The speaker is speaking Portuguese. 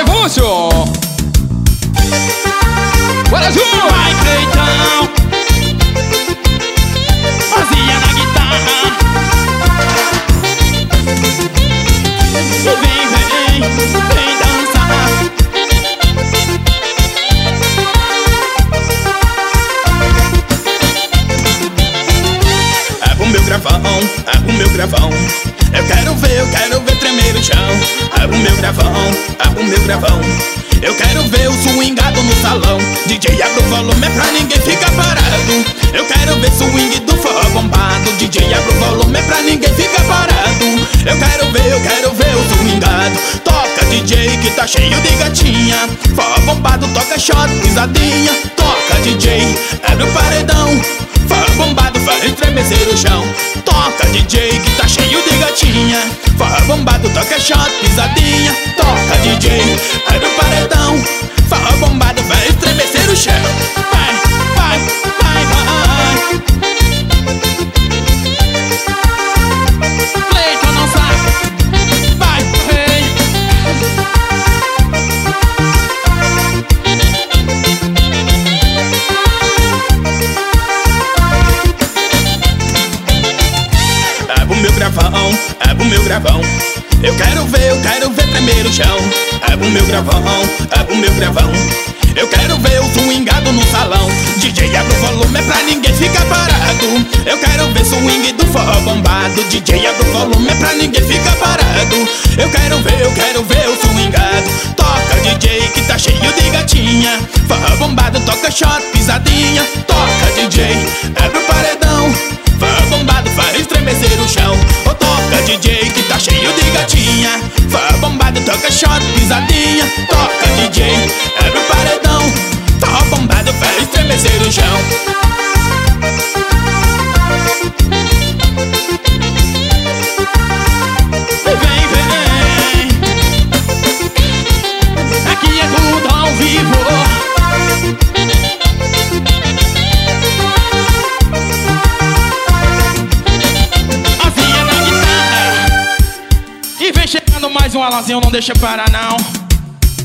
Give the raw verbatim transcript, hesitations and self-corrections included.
Levúcio. Bora, Ju! Vai, Cleitão, fazia na guitarra. E vem, vem, vem dançar. Abre o meu gravão, abre o meu gravão. Eu quero ver, eu quero ver tremer o chão. Abre o meu gravão, abre o meu gravão. Eu quero ver o swingado no salão. D J, abre o volume pra ninguém ficar parado. Eu quero ver swing do forró bombado. D J, abre o volume pra ninguém ficar parado. Eu quero ver, eu quero ver o swingado. Toca D J que tá cheio de gatinha. Forró bombado, toca shot, pisadinha. Toca D J, abre o paredão. Forró bombado faz estremecer o chão. Toca D J que tá cheio de gatinha. Forró bombado, toca shot, pisadinha. Toca D J, abre o paredão. Forró bombado vai estremecer o chão. Vai, vai, vai, vai. Cleiton não sabe. Vai, vem. Abre o meu gravão, abre o meu gravão. Eu quero ver, eu quero ver tremer o chão. Abre o meu gravão, abre o meu gravão. Eu quero ver o swingado no salão. D J, abre o volume pra ninguém ficar parado. Eu quero ver swing do forró bombado. D J, abre o volume pra ninguém ficar parado. Eu quero ver, eu quero ver o swingado. Toca D J que tá cheio de gatinha. Forró bombado, toca shot, pisadinha. Toca D J, abre o paredão. Forró bombado faz estremecer o chão. Ou toca D J que tá cheio de gatinha. Forró bombado, toca shot, pisadinha. Toca D J, abre o paredão. Forró bombado faz estremecer o chão. Vem, vem. Aqui é tudo ao vivo. Azinha na guitarra. E vem chegando mais um Alanzinho, não deixa parar não.